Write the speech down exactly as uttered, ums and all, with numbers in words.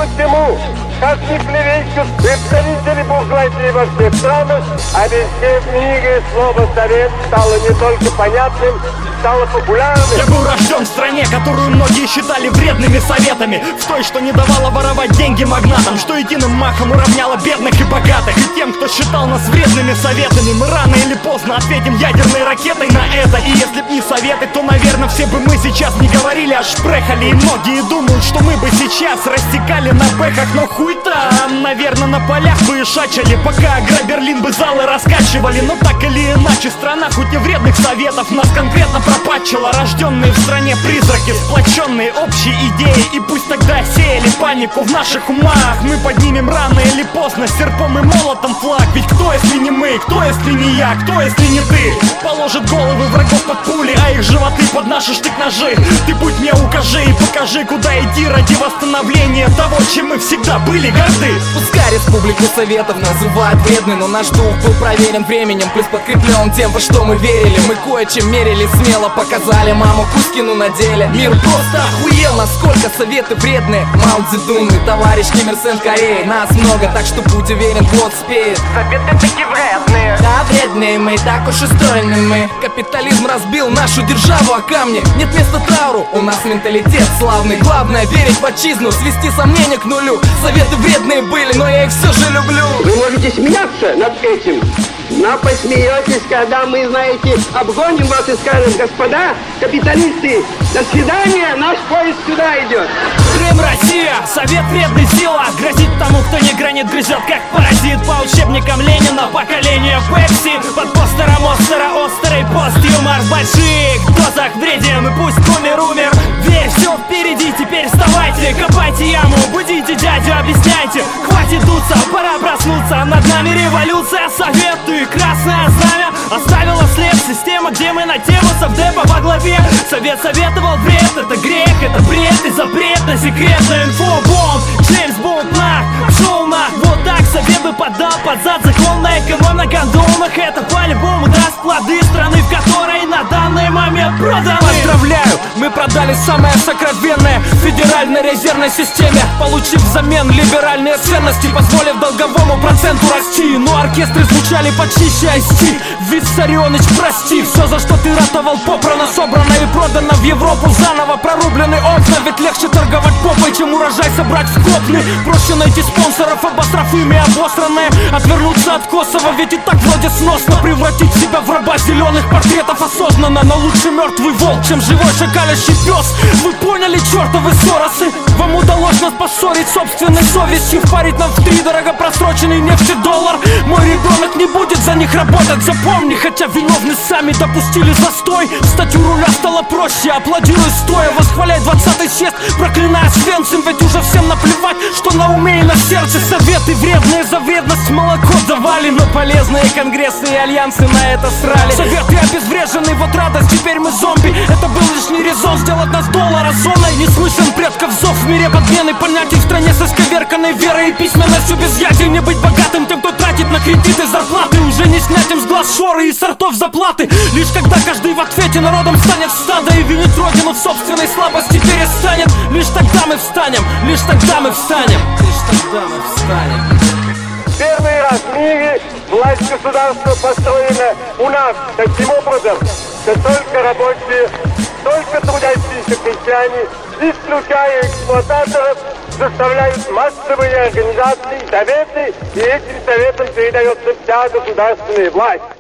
посему, как ни клевещут представители буржуазии во всех странах, а везде в мире слово «совет» стало не только понятным, стало популярным. Я был рожден в стране, которую многие считали вредными советами, в той, что не давала воровать деньги магнатам, что единым махом уравняла бедных и богатых. И тем, кто считал нас вредными советами, мы рано или поздно ответим ядерной ракетой на это. И если б не советы, то, наверное, все бы мы сейчас не говорили, а шпрехали. И многие думают, что мы бы сейчас растекали на бэхах, но хуй там, наверное, на полях бы и шачали, пока Агроберлин бы залы раскачивали. Но так или иначе, страна хоть и вредных советов нас конкретно пропатчила. Рожденные в стране призраки, сплоченные общей идеей, и пусть тогда сеяли панику в наших умах, мы поднимем рано или поздно серпом и молотом флаг. Ведь кто, если не мы, кто, если не я, кто, если не ты, положит головы врагов под пули, а их животы под наши штык-ножи. Ты будь мне укажи и покажи, куда идти ради восстановления того, чем мы всегда были горды. Пускай республику советов называют вредной, но наш дух был проверен временем, плюс подкреплен тем, во что мы верили. Мы кое-чем мерили, смело показали маму Кузькину на деле. Мир просто охуел, насколько советы вредные. Мао Цзэдун и товарищ Ким Ир Сен в Корее. Нас много, так что будь уверен, год спеет. Советы таки вредные. Да, вредные мы, так уж устроены мы. Капитализм разбил нашу державу о камни. Нет места трауру, у нас менталитет славный. Главное верить в отчизну, свести сомнения к нулю. Советы вредные были, но я их все же люблю. Вы можете смеяться над этим, но посмеетесь, когда мы, знаете, обгоним вас и скажем: господа капиталисты, до свидания, наш поезд сюда идет. Крым, Россия, совет вредный сила, грозит тому, кто не гранит, грызет как паразит. По учебникам Ленина, поколение Пепси, под постером Остера, острый пост, юмор в больших дозах вреден. И пусть умер, умер, верь, все впереди, теперь вставайте, копайте яму, будите дядю, объясняйте, хватит дуться, пора проснуться, над нами революция, советы, красное знамя оставила след, система, где мы на тему совдепа во главе. Совет советовал вред, это грех, это бред и запрет на секретную инфобомб. Джеймс Бонд нах, шоу нах, вот так совет бы подал под зад закон на эконом на гондонах. Это по-любому даст плоды страны, в которой на данный момент проданы. Поздравляю, мы продали самое сокровенное в федеральной резервной системе, получив взамен либеральные ценности, позволив долговому проценту расти. Но оркестры звучали почище Айс-Ти. Виссарионыч, прости, все, за что ты ратовал, попрано, собрано и продано в Европу заново, прорублены окна. Ведь легче торговать попой, чем урожай собрать в копны. Проще найти спонсоров, обострав ими обосранные, отвернуться от Косово, ведь и так вроде сносно. Превратить себя в раба зеленых портретов осознанно, но лучше мертвый волк, чем живой шакалящий пес. Вы поняли, чертовы Соросы? Вам удалось нас поссорить собственной совестью, впарить нам втридорого просроченный нефтедоллар. Мой ребенок не будет за них работать, запомни, хотя виновны сами допустили застой. Встать у руля стало проще, аплодируй стоя, восхваляй двадцатый съезд, проклиная Свенцем, ведь уже всем наплевать, что на уме и на сердце. Советы вредные за вредность молоко давали, но полезные конгрессы и альянсы на это срали. Советы обезврежены, вот радость, теперь мы зомби. Это был лишний резон сделать нас доллара зоной. Не слышен предков зов в мире подмены понятий, в стране со исковерканной верой и письменностью без ятель. Не быть богатым тем, кто тратит на кредиты зарплаты, уже не снять им с глаз шоры и сортов заплаты. Лишь когда каждый в ответе народом станет в стадо и винить родину в собственной слабости перестанет, лишь тогда мы встанем, лишь тогда мы встанем, лишь тогда мы встанем. Первый раз в мире власть государства построена у нас таким образом, что только рабочие, только трудящиеся крестьяне, исключая эксплуататоров, заставляют массовые организации, советы, и этим советам передается вся государственная власть.